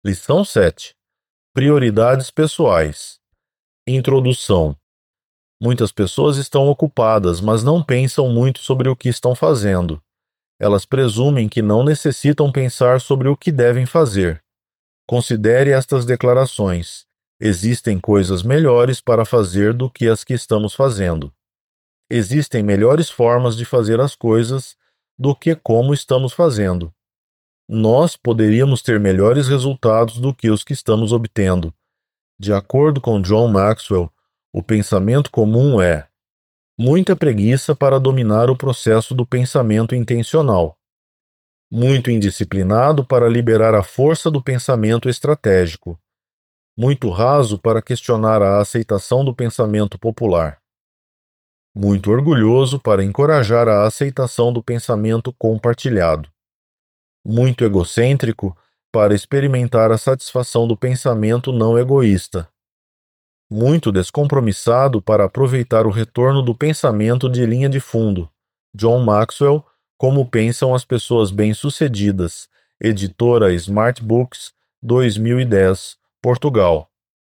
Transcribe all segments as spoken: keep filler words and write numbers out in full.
Lição sete. Prioridades pessoais. Introdução. Muitas pessoas estão ocupadas, mas não pensam muito sobre o que estão fazendo. Elas presumem que não necessitam pensar sobre o que devem fazer. Considere estas declarações. Existem coisas melhores para fazer do que as que estamos fazendo. Existem melhores formas de fazer as coisas do que como estamos fazendo. Nós poderíamos ter melhores resultados do que os que estamos obtendo. De acordo com John Maxwell, o pensamento comum é muita preguiça para dominar o processo do pensamento intencional, muito indisciplinado para liberar a força do pensamento estratégico, muito raso para questionar a aceitação do pensamento popular, muito orgulhoso para encorajar a aceitação do pensamento compartilhado, muito egocêntrico para experimentar a satisfação do pensamento não egoísta, muito descompromissado para aproveitar o retorno do pensamento de linha de fundo. John Maxwell, Como Pensam as Pessoas Bem-Sucedidas, editora Smart Books, dois mil e dez, Portugal.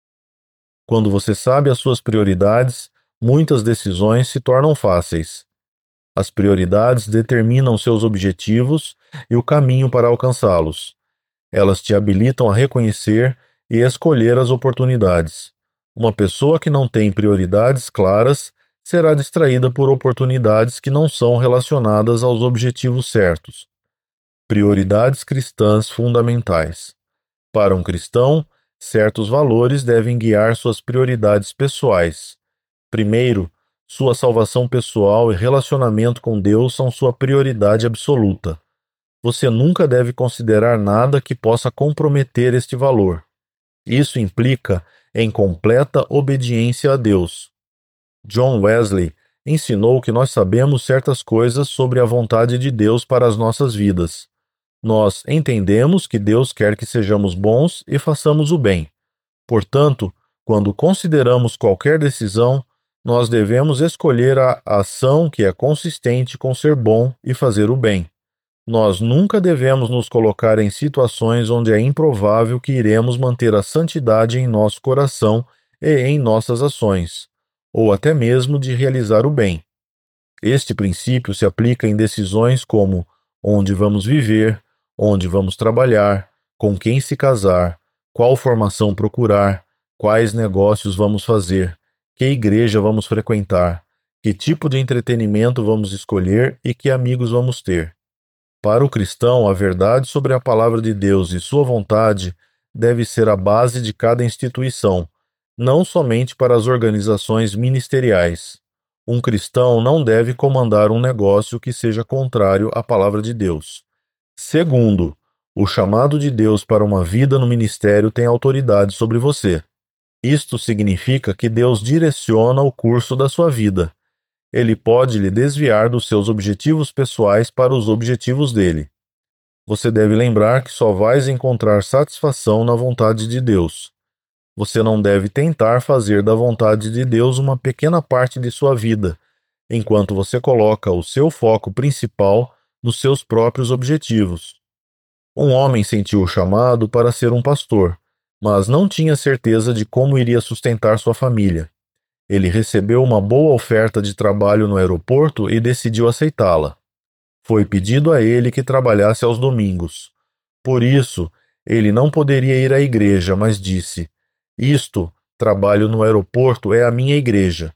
Quando você sabe as suas prioridades, muitas decisões se tornam fáceis. As prioridades determinam seus objetivos e o caminho para alcançá-los. Elas te habilitam a reconhecer e escolher as oportunidades. Uma pessoa que não tem prioridades claras será distraída por oportunidades que não são relacionadas aos objetivos certos. Prioridades cristãs fundamentais. Para um cristão, certos valores devem guiar suas prioridades pessoais. Primeiro, sua salvação pessoal e relacionamento com Deus são sua prioridade absoluta. Você nunca deve considerar nada que possa comprometer este valor. Isso implica em completa obediência a Deus. John Wesley ensinou que nós sabemos certas coisas sobre a vontade de Deus para as nossas vidas. Nós entendemos que Deus quer que sejamos bons e façamos o bem. Portanto, quando consideramos qualquer decisão, nós devemos escolher a ação que é consistente com ser bom e fazer o bem. Nós nunca devemos nos colocar em situações onde é improvável que iremos manter a santidade em nosso coração e em nossas ações, ou até mesmo de realizar o bem. Este princípio se aplica em decisões como onde vamos viver, onde vamos trabalhar, com quem se casar, qual formação procurar, quais negócios vamos fazer, que igreja vamos frequentar, que tipo de entretenimento vamos escolher e que amigos vamos ter. Para o cristão, a verdade sobre a palavra de Deus e sua vontade deve ser a base de cada instituição, não somente para as organizações ministeriais. Um cristão não deve comandar um negócio que seja contrário à palavra de Deus. Segundo, o chamado de Deus para uma vida no ministério tem autoridade sobre você. Isto significa que Deus direciona o curso da sua vida. Ele pode lhe desviar dos seus objetivos pessoais para os objetivos dele. Você deve lembrar que só vais encontrar satisfação na vontade de Deus. Você não deve tentar fazer da vontade de Deus uma pequena parte de sua vida, enquanto você coloca o seu foco principal nos seus próprios objetivos. Um homem sentiu o chamado para ser um pastor, mas não tinha certeza de como iria sustentar sua família. Ele recebeu uma boa oferta de trabalho no aeroporto e decidiu aceitá-la. Foi pedido a ele que trabalhasse aos domingos. Por isso, ele não poderia ir à igreja, mas disse: Isto, trabalho no aeroporto, é a minha igreja.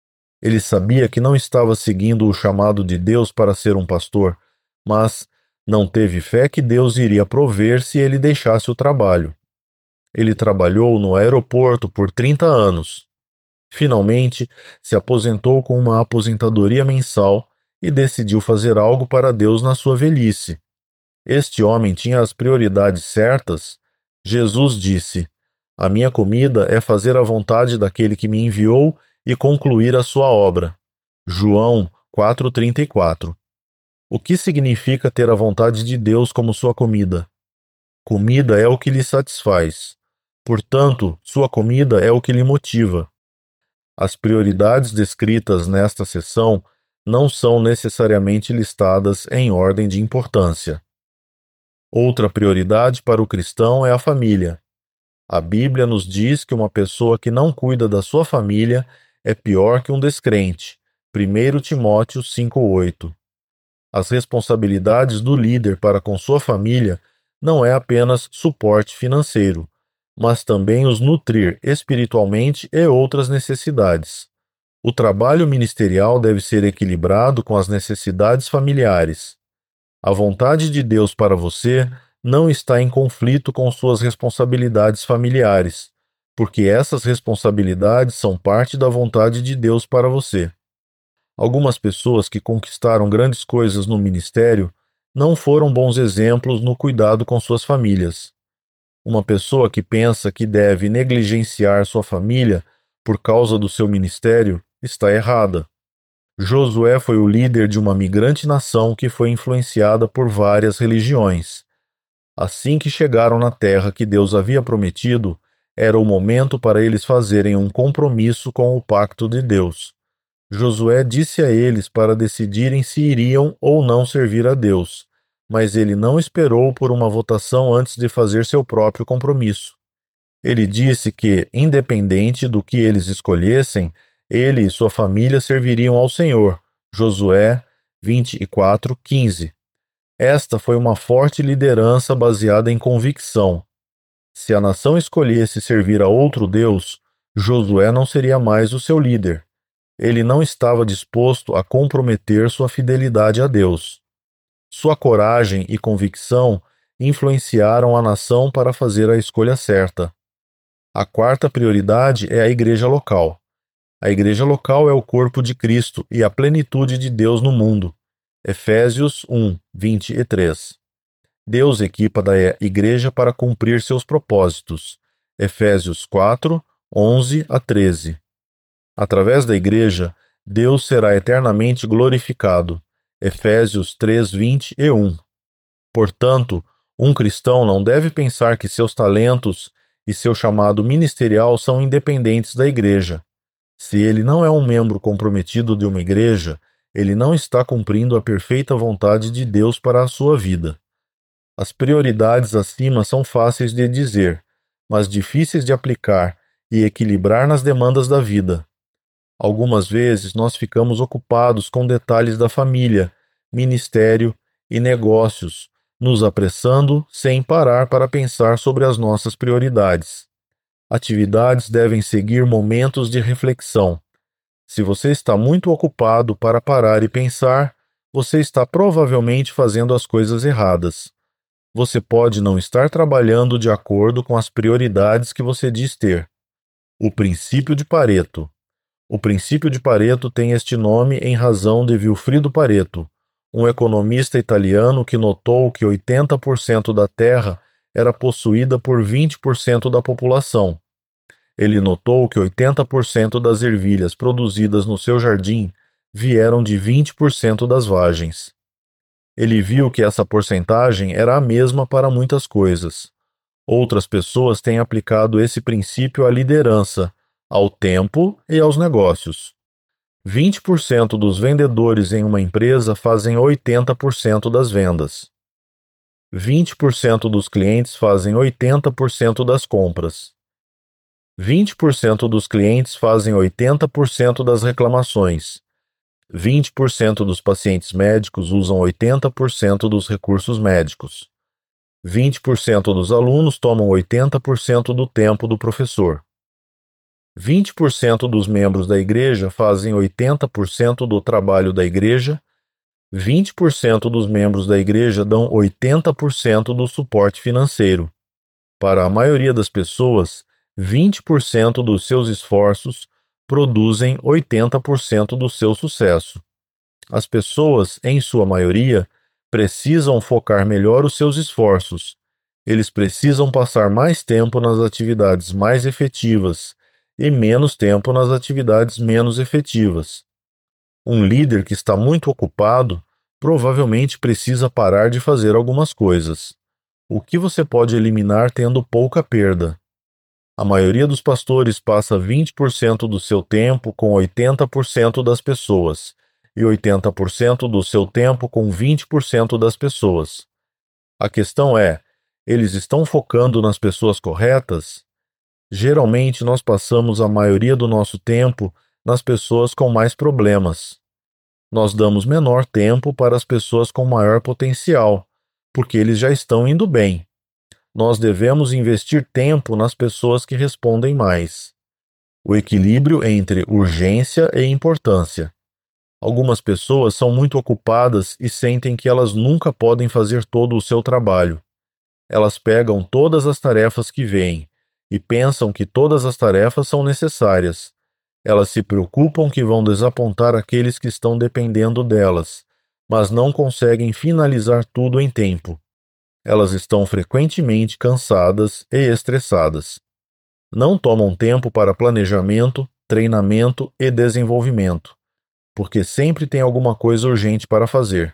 Ele sabia que não estava seguindo o chamado de Deus para ser um pastor, mas não teve fé que Deus iria prover se ele deixasse o trabalho. Ele trabalhou no aeroporto por trinta anos. Finalmente, se aposentou com uma aposentadoria mensal e decidiu fazer algo para Deus na sua velhice. Este homem tinha as prioridades certas. Jesus disse: A minha comida é fazer a vontade daquele que me enviou e concluir a sua obra. João quatro, trinta e quatro. O que significa ter a vontade de Deus como sua comida? Comida é o que lhe satisfaz. Portanto, sua comida é o que lhe motiva. As prioridades descritas nesta seção não são necessariamente listadas em ordem de importância. Outra prioridade para o cristão é a família. A Bíblia nos diz que uma pessoa que não cuida da sua família é pior que um descrente. primeiro Timóteo cinco oito. As responsabilidades do líder para com sua família não é apenas suporte financeiro, mas também os nutrir espiritualmente e outras necessidades. O trabalho ministerial deve ser equilibrado com as necessidades familiares. A vontade de Deus para você não está em conflito com suas responsabilidades familiares, porque essas responsabilidades são parte da vontade de Deus para você. Algumas pessoas que conquistaram grandes coisas no ministério não foram bons exemplos no cuidado com suas famílias. Uma pessoa que pensa que deve negligenciar sua família por causa do seu ministério está errada. Josué foi o líder de uma migrante nação que foi influenciada por várias religiões. Assim que chegaram na terra que Deus havia prometido, era o momento para eles fazerem um compromisso com o pacto de Deus. Josué disse a eles para decidirem se iriam ou não servir a Deus, mas ele não esperou por uma votação antes de fazer seu próprio compromisso. Ele disse que, independente do que eles escolhessem, ele e sua família serviriam ao Senhor. Josué vinte e quatro, quinze. Esta foi uma forte liderança baseada em convicção. Se a nação escolhesse servir a outro Deus, Josué não seria mais o seu líder. Ele não estava disposto a comprometer sua fidelidade a Deus. Sua coragem e convicção influenciaram a nação para fazer a escolha certa. A quarta prioridade é a igreja local. A igreja local é o corpo de Cristo e a plenitude de Deus no mundo. Efésios um, vinte e três. Deus equipa da igreja para cumprir seus propósitos. Efésios quatro, onze a treze. Através da igreja, Deus será eternamente glorificado. Efésios três, vinte e um. Portanto, um cristão não deve pensar que seus talentos e seu chamado ministerial são independentes da igreja. Se ele não é um membro comprometido de uma igreja, ele não está cumprindo a perfeita vontade de Deus para a sua vida. As prioridades acima são fáceis de dizer, mas difíceis de aplicar e equilibrar nas demandas da vida. Algumas vezes nós ficamos ocupados com detalhes da família, ministério e negócios, nos apressando sem parar para pensar sobre as nossas prioridades. Atividades devem seguir momentos de reflexão. Se você está muito ocupado para parar e pensar, você está provavelmente fazendo as coisas erradas. Você pode não estar trabalhando de acordo com as prioridades que você diz ter. O princípio de Pareto. O princípio de Pareto tem este nome em razão de Vilfredo Pareto, um economista italiano que notou que oitenta por cento da terra era possuída por vinte por cento da população. Ele notou que oitenta por cento das ervilhas produzidas no seu jardim vieram de vinte por cento das vagens. Ele viu que essa porcentagem era a mesma para muitas coisas. Outras pessoas têm aplicado esse princípio à liderança, ao tempo e aos negócios. vinte por cento dos vendedores em uma empresa fazem oitenta por cento das vendas. vinte por cento dos clientes fazem oitenta por cento das compras. vinte por cento dos clientes fazem oitenta por cento das reclamações. vinte por cento dos pacientes médicos usam oitenta por cento dos recursos médicos. vinte por cento dos alunos tomam oitenta por cento do tempo do professor. vinte por cento dos membros da igreja fazem oitenta por cento do trabalho da igreja. vinte por cento dos membros da igreja dão oitenta por cento do suporte financeiro. Para a maioria das pessoas, vinte por cento dos seus esforços produzem oitenta por cento do seu sucesso. As pessoas, em sua maioria, precisam focar melhor os seus esforços. Eles precisam passar mais tempo nas atividades mais efetivas e menos tempo nas atividades menos efetivas. Um líder que está muito ocupado provavelmente precisa parar de fazer algumas coisas. O que você pode eliminar tendo pouca perda? A maioria dos pastores passa vinte por cento do seu tempo com oitenta por cento das pessoas e oitenta por cento do seu tempo com vinte por cento das pessoas. A questão é, eles estão focando nas pessoas corretas? Geralmente nós passamos a maioria do nosso tempo nas pessoas com mais problemas. Nós damos menor tempo para as pessoas com maior potencial, porque eles já estão indo bem. Nós devemos investir tempo nas pessoas que respondem mais. O equilíbrio entre urgência e importância. Algumas pessoas são muito ocupadas e sentem que elas nunca podem fazer todo o seu trabalho. Elas pegam todas as tarefas que veem e pensam que todas as tarefas são necessárias. Elas se preocupam que vão desapontar aqueles que estão dependendo delas, mas não conseguem finalizar tudo em tempo. Elas estão frequentemente cansadas e estressadas. Não tomam tempo para planejamento, treinamento e desenvolvimento, porque sempre tem alguma coisa urgente para fazer.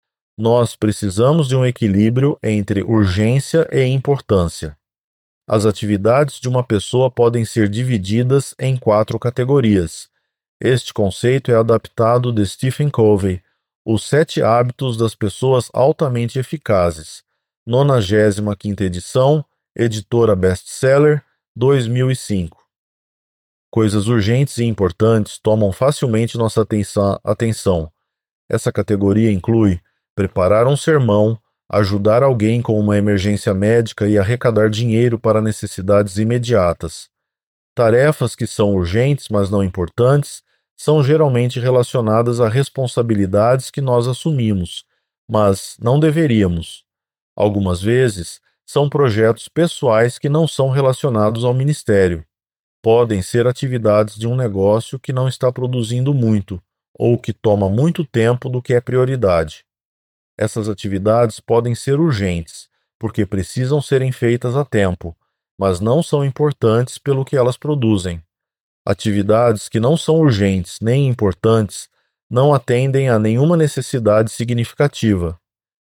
Nós precisamos de um equilíbrio entre urgência e importância. As atividades de uma pessoa podem ser divididas em quatro categorias. Este conceito é adaptado de Stephen Covey, Os Sete Hábitos das Pessoas Altamente Eficazes, nonagésima quinta edição, editora Bestseller, dois mil e cinco. Coisas urgentes e importantes tomam facilmente nossa atenção. Essa categoria inclui preparar um sermão, ajudar alguém com uma emergência médica e arrecadar dinheiro para necessidades imediatas. Tarefas que são urgentes, mas não importantes, são geralmente relacionadas a responsabilidades que nós assumimos, mas não deveríamos. Algumas vezes, são projetos pessoais que não são relacionados ao ministério. Podem ser atividades de um negócio que não está produzindo muito, ou que toma muito tempo do que é prioridade. Essas atividades podem ser urgentes, porque precisam serem feitas a tempo, mas não são importantes pelo que elas produzem. Atividades que não são urgentes nem importantes não atendem a nenhuma necessidade significativa.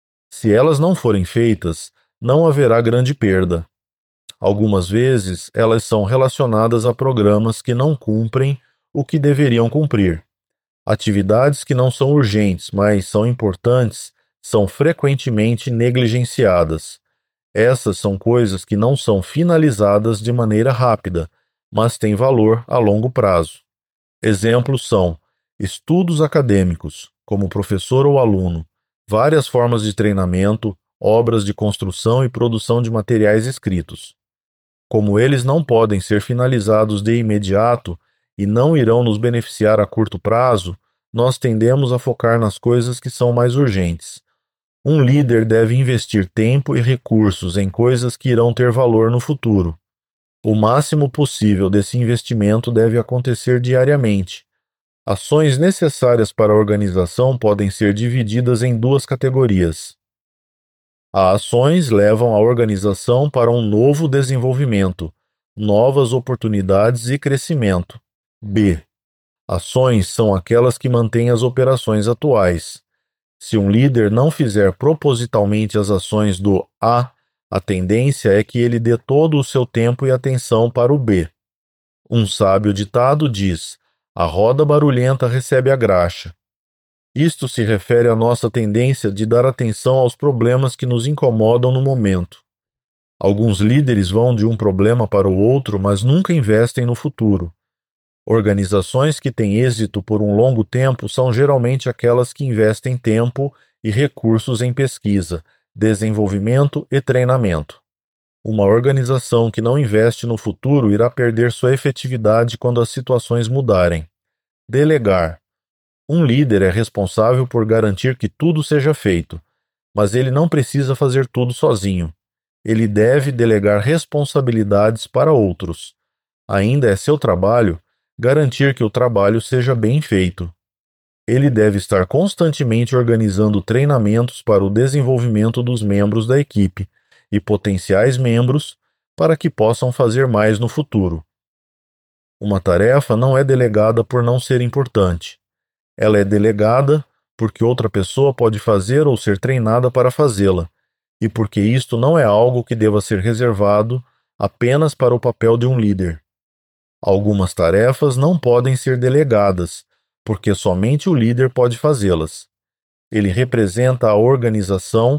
Se elas não forem feitas, não haverá grande perda. Algumas vezes, elas são relacionadas a programas que não cumprem o que deveriam cumprir. Atividades que não são urgentes, mas são importantes, são frequentemente negligenciadas. Essas são coisas que não são finalizadas de maneira rápida, mas têm valor a longo prazo. Exemplos são estudos acadêmicos, como professor ou aluno, várias formas de treinamento, obras de construção e produção de materiais escritos. Como eles não podem ser finalizados de imediato e não irão nos beneficiar a curto prazo, nós tendemos a focar nas coisas que são mais urgentes. Um líder deve investir tempo e recursos em coisas que irão ter valor no futuro. O máximo possível desse investimento deve acontecer diariamente. Ações necessárias para a organização podem ser divididas em duas categorias. As ações levam a organização para um novo desenvolvimento, novas oportunidades e crescimento. B. Ações são aquelas que mantêm as operações atuais. Se um líder não fizer propositalmente as ações do A, a tendência é que ele dê todo o seu tempo e atenção para o B. Um sábio ditado diz: a roda barulhenta recebe a graxa. Isto se refere à nossa tendência de dar atenção aos problemas que nos incomodam no momento. Alguns líderes vão de um problema para o outro, mas nunca investem no futuro. Organizações que têm êxito por um longo tempo são geralmente aquelas que investem tempo e recursos em pesquisa, desenvolvimento e treinamento. Uma organização que não investe no futuro irá perder sua efetividade quando as situações mudarem. Delegar. Um líder é responsável por garantir que tudo seja feito, mas ele não precisa fazer tudo sozinho. Ele deve delegar responsabilidades para outros. Ainda é seu trabalho garantir que o trabalho seja bem feito. Ele deve estar constantemente organizando treinamentos para o desenvolvimento dos membros da equipe e potenciais membros para que possam fazer mais no futuro. Uma tarefa não é delegada por não ser importante. Ela é delegada porque outra pessoa pode fazer ou ser treinada para fazê-la, e porque isto não é algo que deva ser reservado apenas para o papel de um líder. Algumas tarefas não podem ser delegadas, porque somente o líder pode fazê-las. Ele representa a organização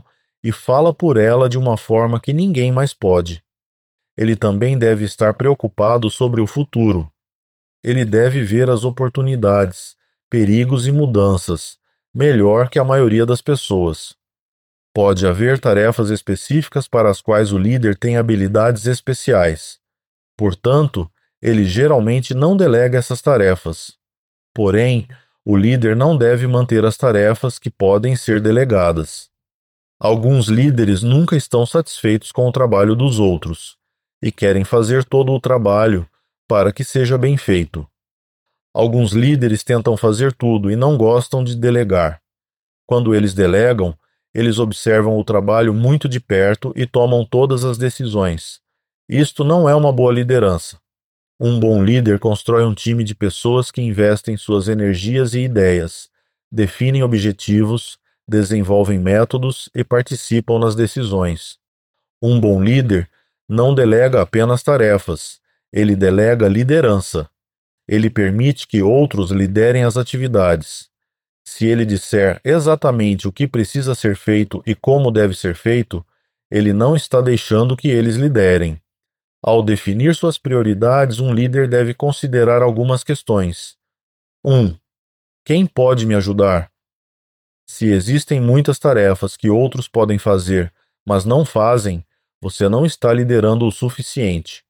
e fala por ela de uma forma que ninguém mais pode. Ele também deve estar preocupado sobre o futuro. Ele deve ver as oportunidades, perigos e mudanças, melhor que a maioria das pessoas. Pode haver tarefas específicas para as quais o líder tem habilidades especiais. Portanto, ele geralmente não delega essas tarefas. Porém, o líder não deve manter as tarefas que podem ser delegadas. Alguns líderes nunca estão satisfeitos com o trabalho dos outros e querem fazer todo o trabalho para que seja bem feito. Alguns líderes tentam fazer tudo e não gostam de delegar. Quando eles delegam, eles observam o trabalho muito de perto e tomam todas as decisões. Isto não é uma boa liderança. Um bom líder constrói um time de pessoas que investem suas energias e ideias, definem objetivos, desenvolvem métodos e participam nas decisões. Um bom líder não delega apenas tarefas, ele delega liderança. Ele permite que outros liderem as atividades. Se ele disser exatamente o que precisa ser feito e como deve ser feito, ele não está deixando que eles liderem. Ao definir suas prioridades, um líder deve considerar algumas questões. um. Quem pode me ajudar? Se existem muitas tarefas que outros podem fazer, mas não fazem, você não está liderando o suficiente.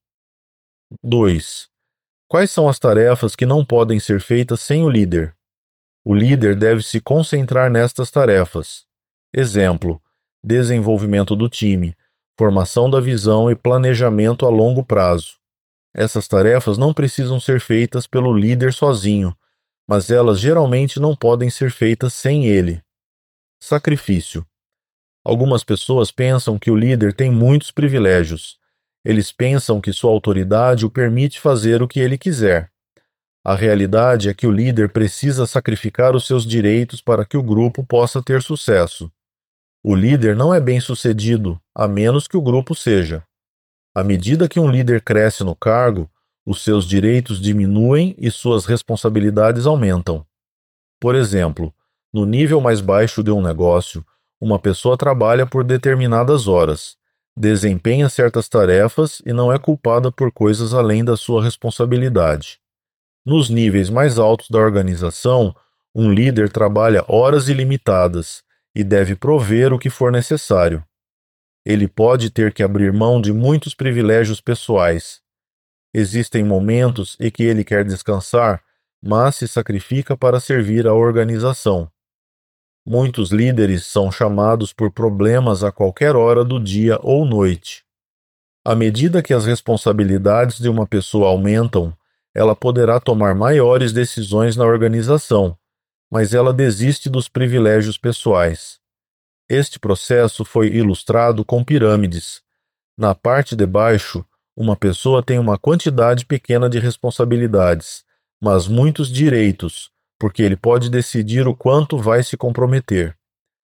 dois. Quais são as tarefas que não podem ser feitas sem o líder? O líder deve se concentrar nestas tarefas. Exemplo: desenvolvimento do time, formação da visão e planejamento a longo prazo. Essas tarefas não precisam ser feitas pelo líder sozinho, mas elas geralmente não podem ser feitas sem ele. Sacrifício. Algumas pessoas pensam que o líder tem muitos privilégios. Eles pensam que sua autoridade o permite fazer o que ele quiser. A realidade é que o líder precisa sacrificar os seus direitos para que o grupo possa ter sucesso. O líder não é bem-sucedido, a menos que o grupo seja. À medida que um líder cresce no cargo, os seus direitos diminuem e suas responsabilidades aumentam. Por exemplo, no nível mais baixo de um negócio, uma pessoa trabalha por determinadas horas, desempenha certas tarefas e não é culpada por coisas além da sua responsabilidade. Nos níveis mais altos da organização, um líder trabalha horas ilimitadas e deve prover o que for necessário. Ele pode ter que abrir mão de muitos privilégios pessoais. Existem momentos em que ele quer descansar, mas se sacrifica para servir a organização. Muitos líderes são chamados por problemas a qualquer hora do dia ou noite. À medida que as responsabilidades de uma pessoa aumentam, ela poderá tomar maiores decisões na organização, mas ela desiste dos privilégios pessoais. Este processo foi ilustrado com pirâmides. Na parte de baixo, uma pessoa tem uma quantidade pequena de responsabilidades, mas muitos direitos, porque ele pode decidir o quanto vai se comprometer.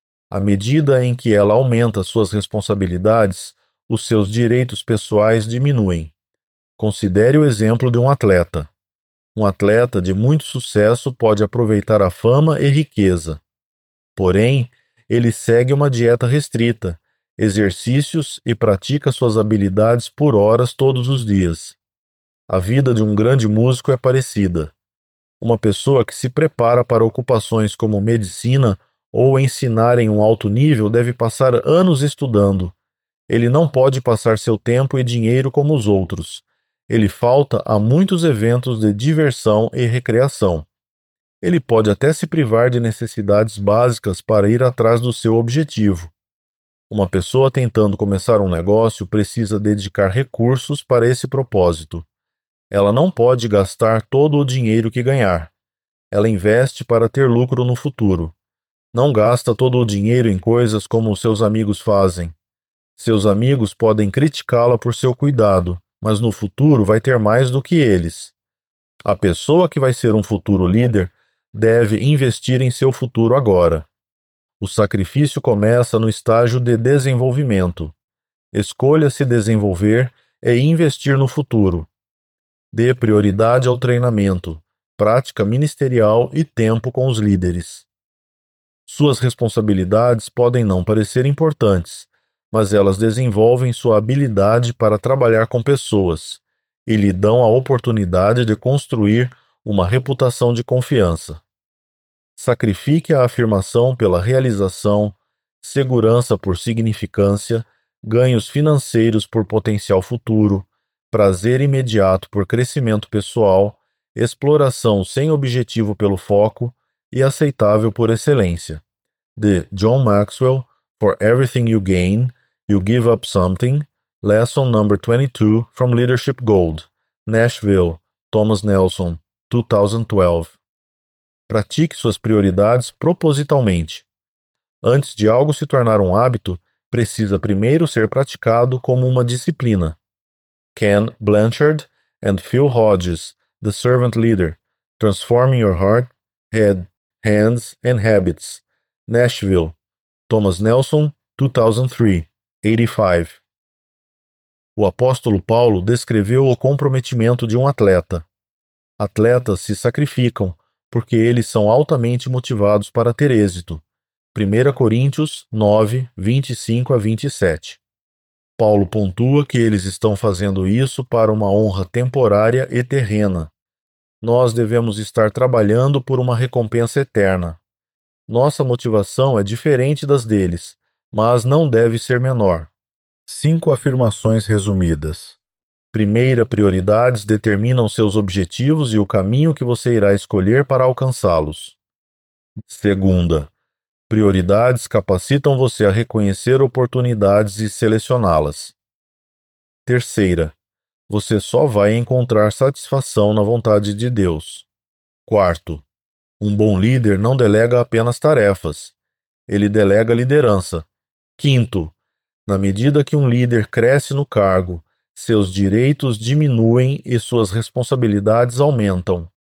À medida em que ela aumenta suas responsabilidades, os seus direitos pessoais diminuem. Considere o exemplo de um atleta. Um atleta de muito sucesso pode aproveitar a fama e riqueza. Porém, ele segue uma dieta restrita, exercícios e pratica suas habilidades por horas todos os dias. A vida de um grande músico é parecida. Uma pessoa que se prepara para ocupações como medicina ou ensinar em um alto nível deve passar anos estudando. Ele não pode passar seu tempo e dinheiro como os outros. Ele falta a muitos eventos de diversão e recreação. Ele pode até se privar de necessidades básicas para ir atrás do seu objetivo. Uma pessoa tentando começar um negócio precisa dedicar recursos para esse propósito. Ela não pode gastar todo o dinheiro que ganhar. Ela investe para ter lucro no futuro. Não gasta todo o dinheiro em coisas como seus amigos fazem. Seus amigos podem criticá-la por seu cuidado, mas no futuro vai ter mais do que eles. A pessoa que vai ser um futuro líder deve investir em seu futuro agora. O sacrifício começa no estágio de desenvolvimento. Escolha se desenvolver e investir no futuro. Dê prioridade ao treinamento, prática ministerial e tempo com os líderes. Suas responsabilidades podem não parecer importantes, mas elas desenvolvem sua habilidade para trabalhar com pessoas e lhe dão a oportunidade de construir uma reputação de confiança. Sacrifique a afirmação pela realização, segurança por significância, ganhos financeiros por potencial futuro, prazer imediato por crescimento pessoal, exploração sem objetivo pelo foco e aceitável por excelência. De John Maxwell, For Everything You Gain, You Give Up Something, Lesson number twenty-two from Leadership Gold, Nashville, Thomas Nelson, dois mil e doze. Pratique suas prioridades propositalmente. Antes de algo se tornar um hábito, precisa primeiro ser praticado como uma disciplina. Ken Blanchard and Phil Hodges, The Servant Leader, Transforming Your Heart, Head, Hands and Habits, Nashville, Thomas Nelson, two thousand three, eighty-five. O apóstolo Paulo descreveu o comprometimento de um atleta. Atletas se sacrificam porque eles são altamente motivados para ter êxito. primeira Coríntios nove, vinte e cinco a vinte e sete. Paulo pontua que eles estão fazendo isso para uma honra temporária e terrena. Nós devemos estar trabalhando por uma recompensa eterna. Nossa motivação é diferente das deles, mas não deve ser menor. Cinco afirmações resumidas. Primeira, prioridades determinam seus objetivos e o caminho que você irá escolher para alcançá-los. Segunda, prioridades capacitam você a reconhecer oportunidades e selecioná-las. Terceira, você só vai encontrar satisfação na vontade de Deus. Quarto, um bom líder não delega apenas tarefas, ele delega liderança. Quinto, na medida que um líder cresce no cargo, seus direitos diminuem e suas responsabilidades aumentam.